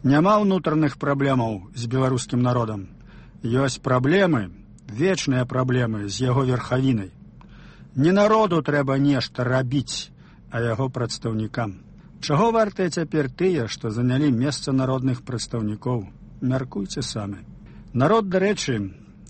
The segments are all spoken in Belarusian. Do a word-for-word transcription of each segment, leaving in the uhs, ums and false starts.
Няма ўнутраных праблемаў з беларускім народам. Ёсць праблемы, вечныя праблемы з яго верхавінай. Не народу трэба нешта рабіць, а яго прадстаўнікам. Чаго вартыя цяпер тыя, што занялі месца народных прадстаўнікоў? Мяркуйце самі. Народ, дарэчы,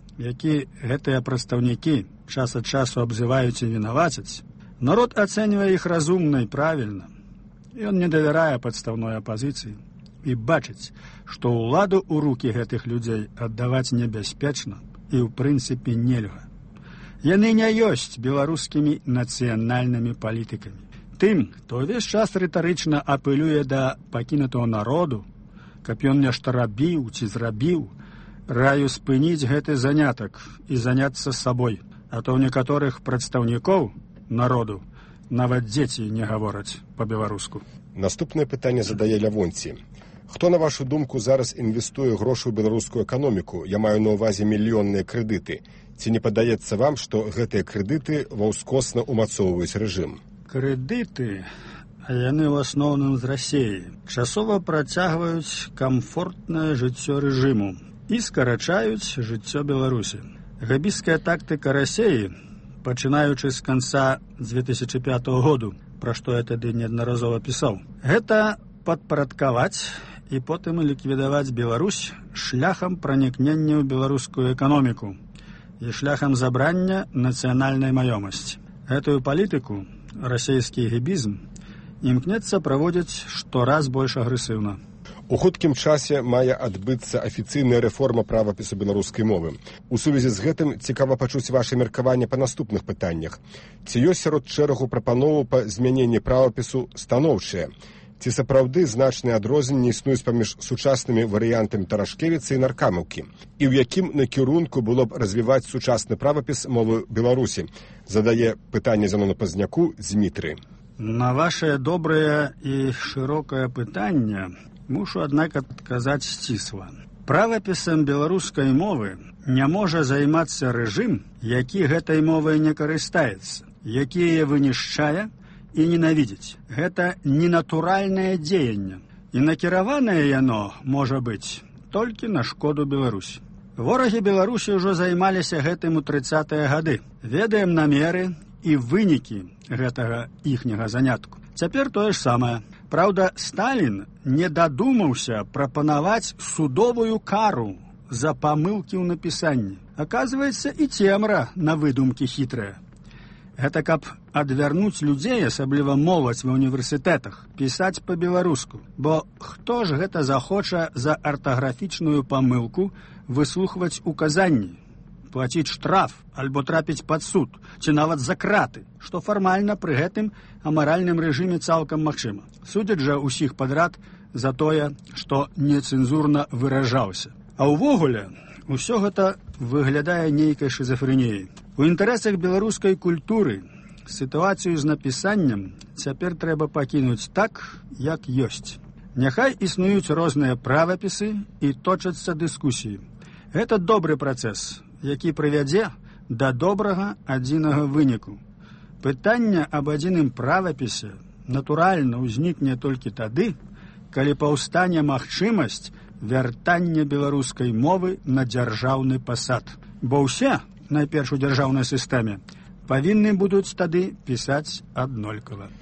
які гэтыя прадстаўнікі час ад часу абзываюць і вінавацяць, народ ацэньвае іх разумна і правільна. Ён не давярае падстаўной апазіцыі і бачыць, што ўладу ў рукі гэтых людзей аддаваць небяспечна і ў прынцыпе нельга. Яны не ёсць беларускімі нацыянальнымі палітыкамі. Тым, хто ўвесь час рытарычна апелюе да пакінутого народу, каб ён нешта рабіў ці зрабіў, раю спыніць гэты занятак і заняцца сабой, а то ў некаторых прадстаўнікоў народу нават дзеці не гавораць па-беларуску. Наступнае пытанне задае Лявонці. Хто, на вашу думку, зараз інвестуе грошы ў беларускую эканоміку? Я маю на ўвазе мільённыя крэдыты. Ці не падаецца вам, што гэтыя крэдыты ваўскосна ўмацоўваюць рэжым? Крэдыты, а яны ў асноўным з Расіі, часова працягваюць камфортнае жыццё рэжыму і скарачаюць жыццё Беларусі. Габістская тактыка Расіі, пачынаючы з канца дзве тысячы пятага году, пра што я тады неаднаразова пісаў, гэта падпарадкаваць і потым ліквідаваць Беларусь шляхам пранікнення ў беларускую эканоміку і шляхам забрання нацыянальнай маёмасці. Гэтую палітыку расійскі гібізм імкнецца праводзіць штораз больш агрэсіўна. У хуткім часе мае адбыцца афіцыйная рэформа правапісу беларускай мовы. У сувязі з гэтым цікава пачуць ваша меркаванне па наступных пытаннях. Ці ёсць сярод шэрагу прапановаў па змяненні правапісу станоўчыя? Ці сапраўды значныя адрозненні існуюць паміж сучаснымі варыянтамі Тарашкевіца і Наркамаўкі? І ў якім накірунку было б развіваць сучасны правапіс мовы Беларусі? Задае пытанне Зянону Пазняку Дзмітрый. На вашае добрае і шырокае пытанне мушу, аднак, адказаць сцісла. Правапісам беларускай мовы не можа займацца рэжым, які гэтай мовай не карыстаецца, які яе вынішчае і ненавідзіць. Гэта ненатуральнае дзеянне. І накіраванае яно, можа быць, толькі на шкоду Беларусі. Ворагі Беларусі ўжо займаліся гэтым у трыццатыя гады. Ведаем намеры і вынікі гэтага іхняга занятку. Цяпер тое ж самае. Праўда, Сталін не дадумаўся прапанаваць судовую кару за памылкі ў напісанні. Аказваецца, і цемра на выдумкі хітрыя. Гэта каб адвярнуць людзей, асабліва моладзь ва універсітэтах, пісаць па-беларуску. Бо хто ж гэта захоча за артаграфічную памылку выслухваць указанні, плаціць штраф альбо трапіць пад суд, ці нават за краты, што фармальна пры гэтым амаральным рэжыме цалкам магчыма. Судзяць жа ўсіх падрад за тое, што нецэнзурна выражаўся. А ўвогуле, усё гэта выглядае нейкай шызафрэніяй. У інтарэсах беларускай культуры сітуацыю з напісаннем цяпер трэба пакінуць так, як ёсць. Няхай існуюць розныя правапісы і точацца дыскусіі. Гэта добры працэс, які прывядзе да добрага адзінага выніку. Пытанне аб адзіным правапісе натуральна ўзнікне толькі тады, калі паўстане магчымасць вяртання беларускай мовы на дзяржаўны пасад. Бо ўсе, найперш у дзяржаўнай сістэме, павінны будуць тады пісаць аднолькава.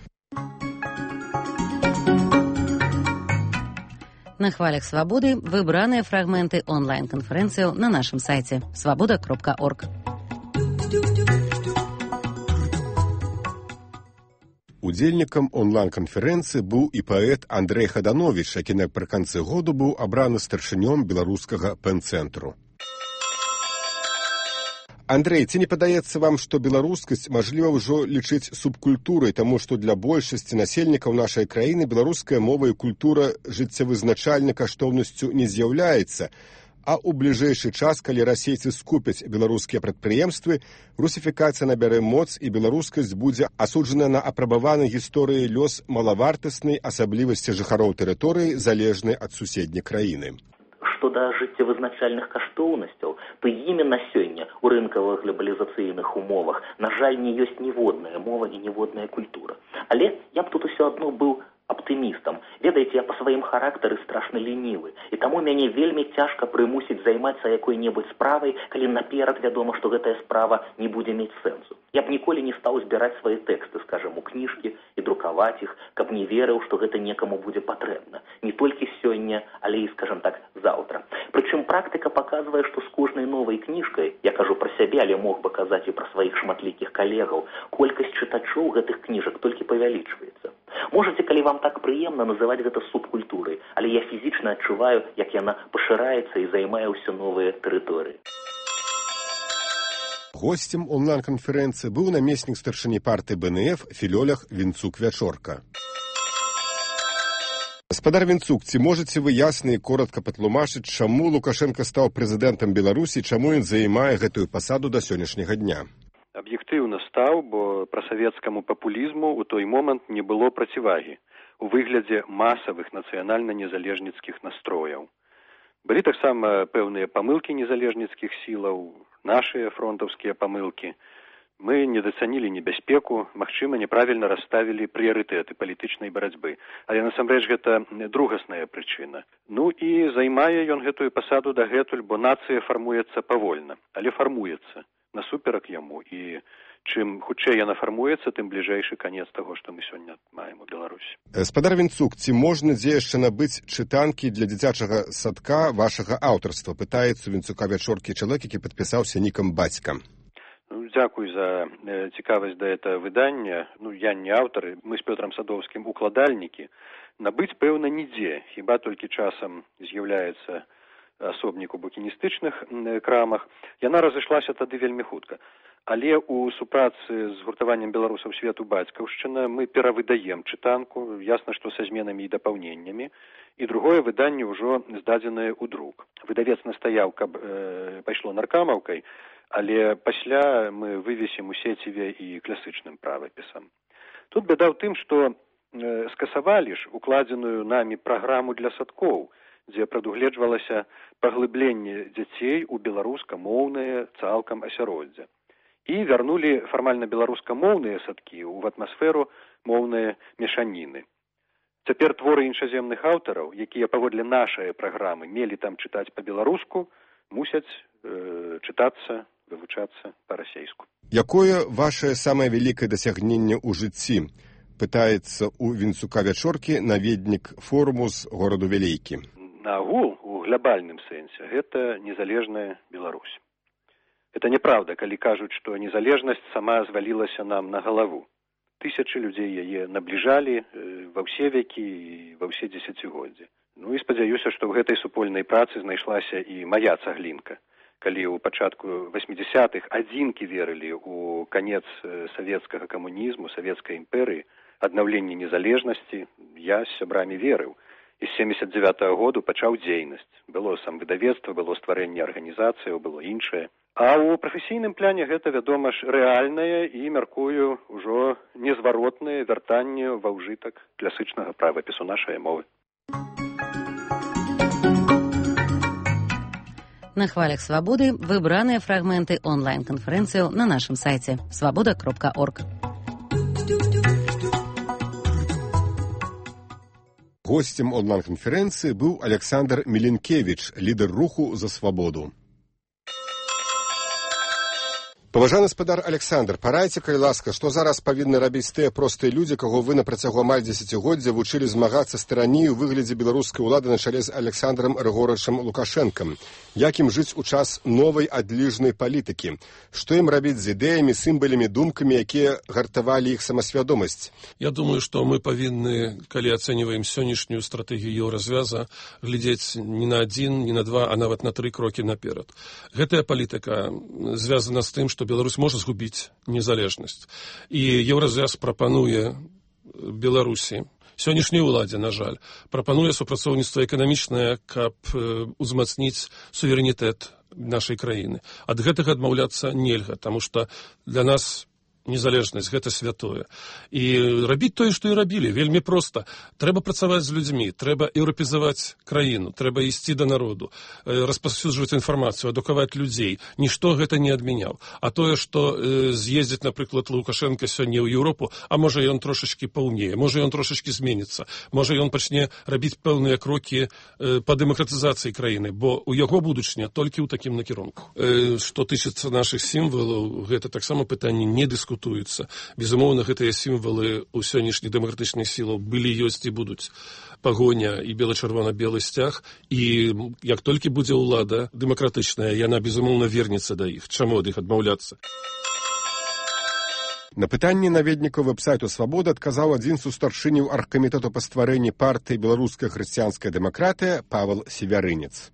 На хвалях свабоды выбраныя фрагменты онлайн-канферэнцыяў на нашым сайце свабода кропка орг. Удзельнікам онлайн-канферэнцыі быў і паэт Андрэй Хадановіч, які напрыканцы году быў абраны старшынём беларускага пэн-цэнтру. Андрэй, ці не падаецца вам, што беларускасць мажліва ўжо лічыць субкультурай, таму што для большасці насельнікаў нашай краіны беларуская мова і культура жыццявызначальнай каштоўнасцю не з'яўляецца, а ў бліжэйшы час, калі расейцы скупяць беларускія прадпрыемствы, русіфікацыя набярэ моц і беларускасць будзе асуджана на апрабаваны гісторыі лёс малавартаснай асаблівасці жыхароў тэрыторыі, залежнай ад суседняй краіны. Што да жыццявызначальных каштоўнасцяў, то імі на сёння ў рынкавых глобалізацыйных умовах, на жаль, не ёсць ніводная мова і ніводная культура. Але я б тут усё адно быў аптымістам. Ведаеце, я па сваім характары страшна лінівы, і таму мяне вельмі цяжка прымусіць займацца якой-небудзь справай, калі наперад вядома, што гэтая справа не будзе мець сэнсу. Я б ніколі не стаў збіраць свае тэксты, скажам, у кніжкі і друкаваць іх, каб не верыў, што гэта некаму будзе патрэбна. Не толькі сёння, але і, скажам так, заўтра. Прычым практыка паказвае, што з кожнай новай кніжкай, я кажу пра сябе, але мог бы казаць і пра сваіх шматлікіх калегаў, колькасць чытачоў гэтых кніжак толькі павялічваецца. Можаце, калі вам так прыемна, называць гэта субкультурай, але я фізічна адчуваю, як яна пашыраецца і займае ўсё новыя тэрыторыі. Гостем онлайн-канферэнцыі быў намеснік старшыні партыі бэ эн эф Філёлях Вінцук-Вячорка. Гаспадар Вінцук, ці можаце вы ясна і коротка патлумачыць, чаму Лукашенка стаў прэзідэнтам Беларусі, чаму ён займае гэтую пасаду да сённяшняга дня? Аб'ектыўна стаў, бо прасавецкаму папулізму ў той момант не было процівагі у выглядзе масавых нацыянальна-незалежніцкіх настрояў. Былі таксама пэўныя памылкі незалежніцкіх сілаў, нашыя фронтаўскія памылкі. Мы недацанілі небяспеку, магчыма, няправільна расставілі прыярытэты палітычнай барацьбы. Але насамрэч гэта другасная прычына. Ну і займае ён гэтую пасаду дагэтуль, бо нацыя фармуецца павольна, але фармуецца насуперак яму. І чым хутчэй яна фармуецца, тым бліжэйшы канец таго, што мы сёння маем у Беларусі. Гаспадар Вінцук, ці можна дзе яшчэ набыць чытанкі для дзіцячага садка вашага аўтарства? Пытаецца у Вінцука-Вячоркі чалавек, які падпісаўся нікам бацька. Ну, дзякуй за э, цікавасць да этого выдання. Ну, я не аўтар, мы з Пётрам Садоўскім укладальнікі. Набыць, пэўна, нідзе, хіба толькі часам з'яўляецца асобнік у букіністычных э, крамах. Яна разышлася тады вельмі хутка. Але ў супрацы з гуртаваннем беларусаў свету бацькаўшчына мы перавыдаем чытанку, ясна, што са зменамі і дапаўненнямі, і другое выданне ўжо здадзенае ў друк. Выдавец настаяў, каб э, пайшло наркамаўкай, але пасля мы вывесім у сеціве і класычным правапісам. Тут бяда ў тым, што э, скасавалі ж укладзеную намі праграму для садкоў, дзе прадугледжвалася паглыбленне дзяцей у беларускамоўнае цалкам асяроддзе. І вярнулі фармальна беларускамоўныя садкі ў атмасферу моўныя мешаніны. Цяпер творы іншаземных аўтараў, якія паводле нашай праграмы мелі там чытаць па-беларуску, мусяць э, чытацца, вывучацца па-расейску. Якое вашае самае вялікае дасягненне ў жыцці? Пытаецца у Вінцука-Вячоркі наведнік форуму з гораду Вялейкі. Наагул, у глябальным сэнсе, гэта незалежная Беларусь. Это неправда, калі кажуць, што незалежнасць сама звалілася нам на галаву. Тысячы людзей яе набліжалі ва ўсе векі і ва ўсе дзесяцігоддзі. Ну і спадзяюся, што ў гэтай супольнай працы знайшлася і мая цаглінка. Калі ў пачатку васьмідзясятых адзінкі верылі ў канец савецкага камунізму, савецкай імперыі, аднаўленне незалежнасці, я з сябрамі верыў. І з семдзесят дзевятага году пачаў дзейнасць. Было самвыдавецтва, было стварэнне арганізацыяў, было іншае. А ў прафесійным пляне гэта, вядома ж, рэальнае і, мяркую, ужо незваротнае вяртанне ва ўжытак класычнага правапісу нашай мовы. На хвалях свабоды выбраныя фрагменты онлайн-канферэнцыяў на нашым сайце свабода кропка орг. Гостем онлайн-канферэнцыі быў Александр Міленкевіч, лідар руху за свабоду. Паважаны гаспадар Александр, парайце, калі ласка, што зараз павінны рабіць тыя простыя людзі, каго вы на працягу амаль дзесяцігоддзя вучылі змагацца з тыраніяй у выглядзе беларускай улады на чале з Александром Рыгорычам Лукашэнкам? Як ім жыць у час новай адліжнай палітыкі? Што ім рабіць з ідэямі, сімбалямі, думкамі, якія гартавалі іх самасвядомасць? Я думаю, што мы павінны, калі ацэньваем сённяшнюю стратэгію еўразвяза, глядзець не на адзін, не на два, а нават на тры крокі наперад. Гэтая палітыка звязана з тым, што Беларусь можа згубіць незалежнасць. І еўразвяз прапануе Беларусі, сённяшняй уладзе, на жаль, прапануе супрацоўніцтва эканамічнае, каб узмацніць суверэнітэт нашай краіны. Ад гэтага адмаўляцца нельга, таму што для нас незалежнасць, гэта святое. І рабіць тое, што і рабілі, вельмі проста. Трэба працаваць з людзьмі, трэба еўрапезаваць краіну, трэба ісці да народу, распаўсюджваць інфармацыю, адукаваць людзей. Нішто гэта не адмяняў. А тое, што э, з'ездзіць, напрыклад, Лукашенко сёння ў Еўропу, а можа ён трошачкі паўнее, можа ён трошачкі зменіцца, можа ён пачне рабіць пэўныя крокі э, па дэмакратызацыі краіны, бо у яго будучыня толькі ў такім накірунку. Э, што тычыцца нашых сімвалаў, гэта таксама пытанне не дыскутуецца. Безумоўна, гэтыя сімвалы ў сённяшніх дэмакратычных сілаў былі, ёсць і будуць. Пагоня і бела-чырвона-белы сцяг, і як толькі будзе ўлада дэмакратычная, яна, безумоўна, вернецца да іх. Чаму ад іх адмаўляцца? На пытанне наведнікаў вэб-сайту «Свабода» адказаў адзін з старшыняў аргкамітэту па стварэнні партыі «Беларуская хрысціянская дэмакратыя» Павел Севярынец.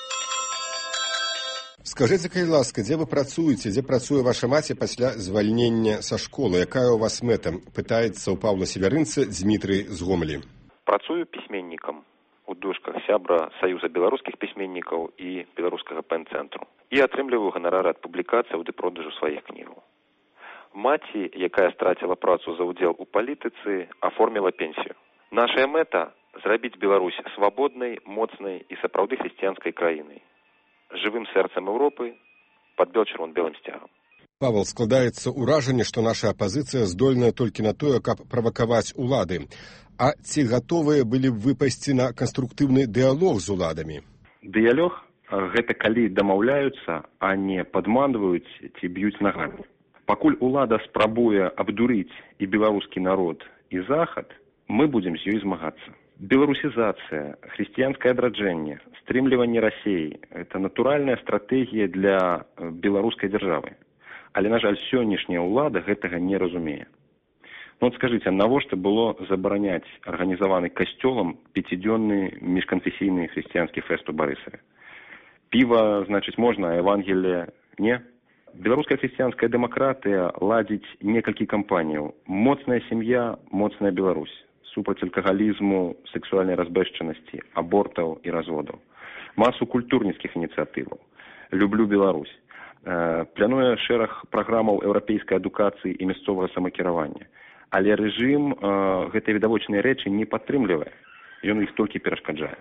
Скажыце, калі ласка, дзе вы працуеце, дзе працуе ваша маці пасля звальнення са школы? Якая ў вас мэта? Пытаецца ў Павла Севярынца Дмітрый з Гомелі. Працую пісьменнікам у дошках сябра Саюза беларускіх пісьменнікаў і беларускага пэн-цэнтру. І атрымліваю ганарары ад публікацыяў ды продажу сваіх кнігаў. Маці, якая страціла працу за ўдзел у палітыцы, аформіла пенсію. Нашая мэта – зрабіць Беларусь свабоднай, моцнай і сапраўды хрысціянскай краінай. Жывым сэрцам Еўропы пад бел-чырвон-белым сцягам. Павел, складаецца ўражанне, што наша апазіцыя здольная толькі на тое, каб правакаваць улады. А ці гатовыя былі б вы пайсці на канструктыўны дыялог з уладамі? Дыялог – гэта калі дамаўляюцца, а не падманваюць ці б'юць нагамі. Пакуль улада спрабуе абдурыць і беларускі народ, і захад, мы будзем з ёй змагацца. Беларусізацыя, хрысціянскае адраджэнне, стрымліванне Расіі – гэта натуральная стратэгія для беларускай дзяржавы. Але, на жаль, сённяшняя ўлада гэтага не разумее. Ну, от скажыце, навошта было забараняць арганізаваны касцёлам пяцідзённы міжканфесійны хрысціянскі фэст у Барысаве? Піва, значыць, можна, а Евангелие – не? Беларуская хрысціянская дэмакратыя ладзіць некалькі кампаніяў. Моцная сям'я, моцная Беларусь. Супраць алкагалізму, сексуальнай разбэшчанасці, абортаў і разводаў. Масу культурніцкіх ініцыятываў. Люблю Беларусь. Плануе шэраг праграмаў еўрапейскай адукацыі і мясцовага самакіравання. Але рэжым гэтыя відавочныя рэчы не падтрымлівае. Ён іх толькі перашкаджае.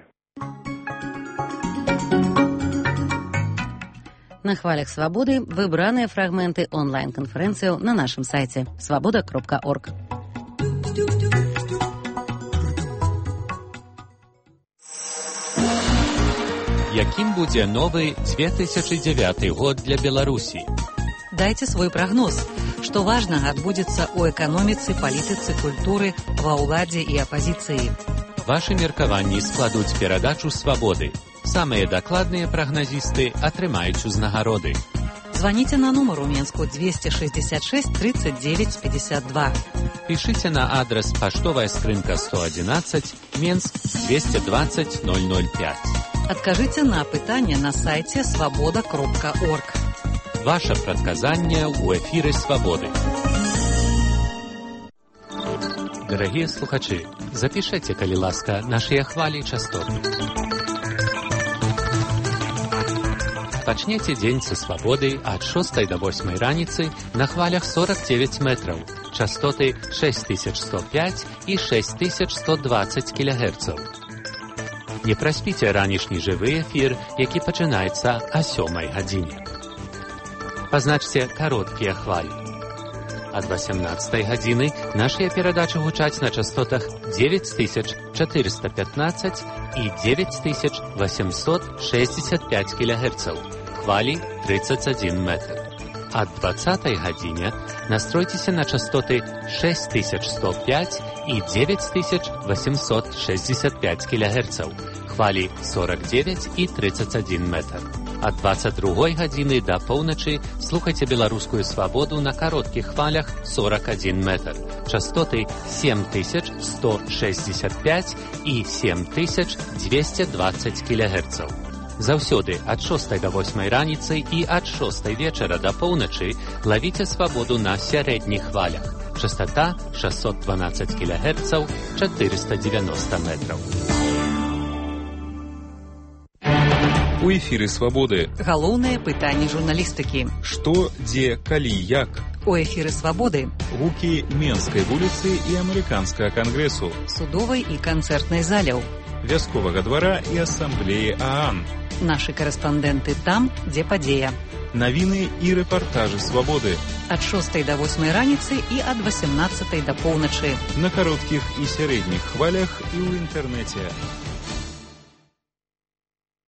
На хвалях «Свабоды» выбраныя фрагменты онлайн-канферэнцыяў на нашым сайце свабода кропка орг. Якім будзе новы две тысячы дзевяты год для Беларусі? Дайце свой прагноз. Што важнага адбудзецца ў эканоміцы, палітыцы, культуры, ва ўладзе і апазіцыі. Вашы меркаванні складуць перадачу «Свабоды». Самыя дакладныя прагназісты атрымаюць узнагароды. Званіце на нумар у Менску двести шестьдесят шесть тридцать девять пятьдесят два. Пішыце на адрас паштовая скрынка сто одиннадцать, Менск двести двадцать ноль ноль пять. Адкажыце на пытанне на сайце свабода кропка орг. Ваше прадказанне ў эфіры «Свабоды». Дарагія слухачы, запішэце, калі ласка, нашыя хвалі частоты. Пачнеце дзень са «Свабоды» ад шостай да восьмай раніцы на хвалях сорок девять метраў, частоты шесть тысяч сто пять і шесть тысяч сто двадцать кілогерцаў. Не праспіце ранішні жывы эфір, які пачынаецца о сёмай гадзіне. Пазначце кароткія хвалі. Ад восемнадцатай гадзіны нашыя перадачы гучаць на частотах девять тысяч четыреста пятнадцать і девять тысяч восемьсот шестьдесят пять кілогерцаў, хвалі тридцать один метр. Ад двадцатай гадзіне настройцеся на частоты шесть тысяч сто пять і девять тысяч восемьсот шестьдесят пять кілогерцаў, хвалі сорок девять і тридцать один метр. Ад двадцать другой гадзіны да поўначы слухайце беларускую «Свабоду» на кароткіх хвалях сорок один метр, частоты семь тысяч сто шестьдесят пять і семь тысяч двести двадцать кілогерцаў. Заўсёды ад шостай да восьмай раніцы і ад шостай вечара да поўначы лавіце «Свабоду» на сярэдніх хвалях. Частота шестьсот двенадцать кілогерцаў, четыреста девяносто метров. У эфіры свабоды. Галоўнае пытанне журналістыкі. Што, дзе, калі, як. У эфіры свабоды. Гукі Менскай вуліцы і амерыканскага кангрэсу. Судовай і канцэртнай заляў. Вясковага двара і асамблеі ААН. Нашы карэспандэнты там, дзе падзея. Навіны і рэпартажы свабоды. Ад шостай да восьмай раніцы і ад васямнаццатай да поўначы. На кароткіх і сярэдніх хвалях і ў інтэрнэце.